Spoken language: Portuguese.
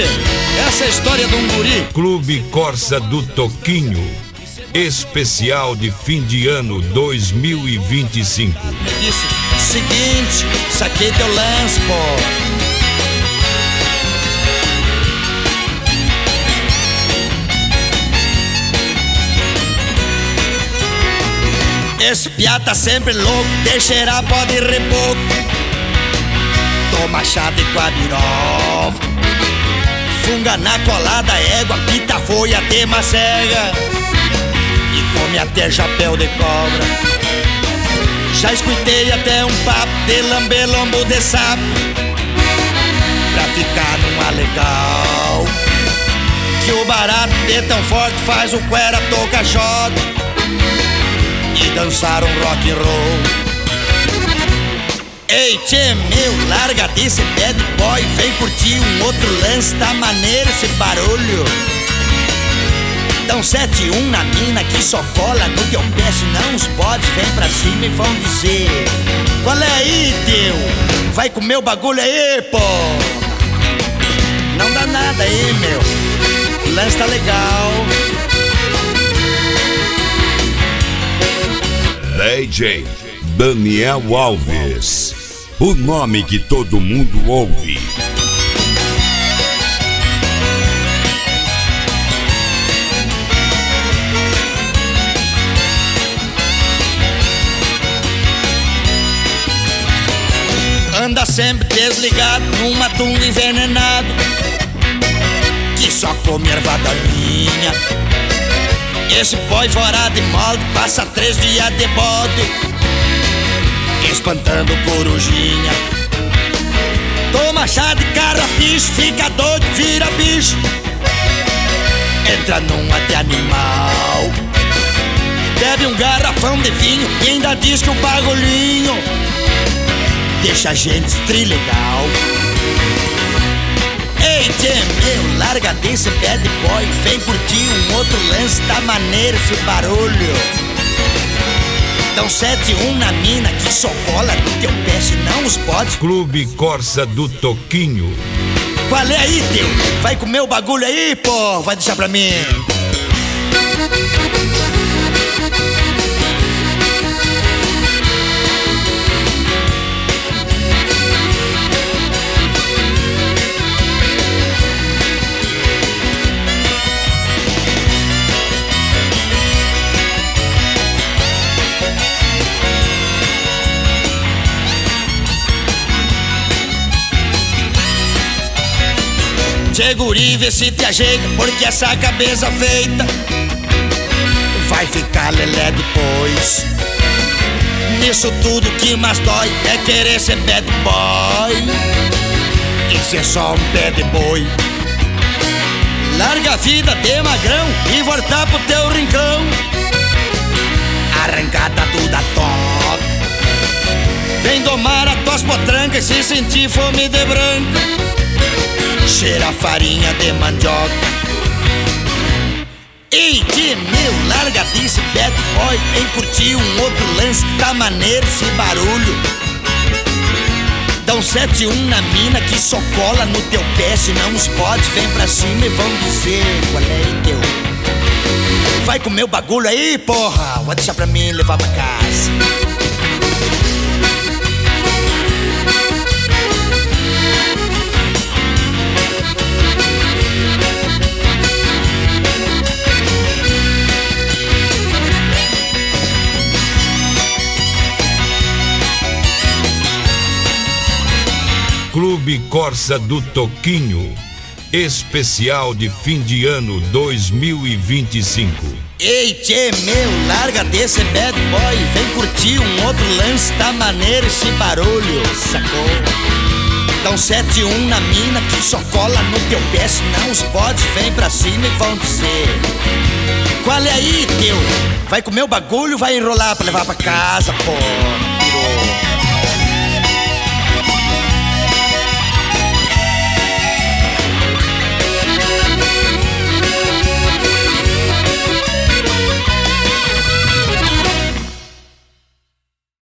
tchê, essa é a história de um guri. Clube Corsa do Toquinho, especial de fim de ano 2025. Me disse, seguinte, saquei teu lance, pô. Esse piá tá sempre louco, deixará pode rir pouco. Toma chá de guabiró, funga na colada, égua, pita foi até macega e come até chapéu de cobra. Já escutei até um papo de lamber lombo de sapo pra ficar numa legal. Que o barato de tão forte faz o cuera tocar xota e dançar um rock and roll. Ei, tchê, meu, larga desse bad boy, vem curtir um outro lance, tá maneiro esse barulho. Dão 7-1 na mina que só cola no teu pé, senão os bodes vem pra cima e vão dizer: qual é aí, teu? Vai comer o bagulho aí, pô. Não dá nada aí, meu, o lance tá legal. DJ Daniel Alves, o nome que todo mundo ouve. Anda sempre desligado num matungo envenenado que só come erva daninha. Esse boy fora de molde passa 3 dias de bode espantando corujinha. Toma chá de carrapicho, fica doido, vira bicho, entra num até animal. Bebe um garrafão de vinho e ainda diz que o bagulhinho deixa a gente trilegal. Ei, tchê, meu, larga desse bad boy, vem curtir um outro lance, tá maneiro esse barulho. Dão 7-1 na mina que só cola no teu pé, senão os bodes. Clube Corsa do Toquinho. Qual é aí, teu? Vai comer o bagulho aí, pô, vai deixar pra mim. Tchê, guri, vê se te ajeita, porque essa cabeça feita vai ficar lelé depois. Nisso tudo que mais dói é querer ser bad boy e ser só um pé de boi. Larga a vida de magrão e voltar pro teu rincão, arrancada tudo a toque. Vem domar a tuas potrancas e se sentir fome de branco, cheira farinha de mandioca. Ei, tchê, meu, larga desse bad boy, vem curtir um outro lance, tá maneiro esse barulho. Dão 7-1 na mina que só cola no teu pé, senão os bodes vem pra cima e vão dizer: qual é, teu? Vai comer o bagulho aí, porra, vai deixar pra mim levar pra casa. Clube Corsa do Toquinho, especial de fim de ano 2025. Ei, tchê, meu, larga desse bad boy, vem curtir um outro lance, tá maneiro esse barulho, sacou? Dão 7-1 na mina que só cola no teu pé, senão os bodes vem pra cima e vão dizer: qual é aí, teu? Vai comer o bagulho, vai enrolar pra levar pra casa, pô.